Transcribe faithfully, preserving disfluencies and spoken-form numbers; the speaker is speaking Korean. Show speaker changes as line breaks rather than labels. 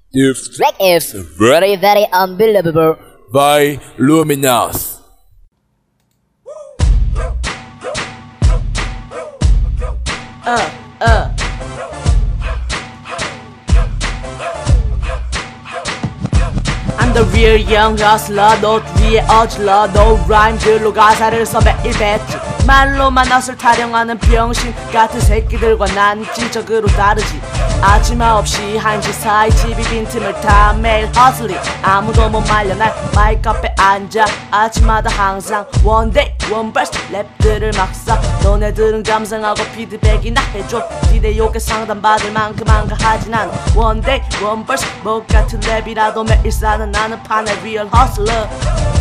This
track is very very unbelievable
by Luminous.
Uh, uh. I'm the real young hustler. 노트 위에 어질러 no rhyme들로 가사를 써 매일 뱉지. 말로만 낯을 타령하는 병신 같은 새끼들과 난 지적으로 다르지. 아침아 없이 한시 사이 집이 빈틈을 타 매일 허슬리. 아무도 못 말려 날 마이크 앞에 앉아. 아침마다 항상 one day one verse 랩들을 막 써. 너네들은 감상하고 피드백이나 해줘. 기대 욕에 상담받을 만큼 한가하진 않아. one day one verse 목 같은 랩이라도 매일 사는 나는 판의 real hustler.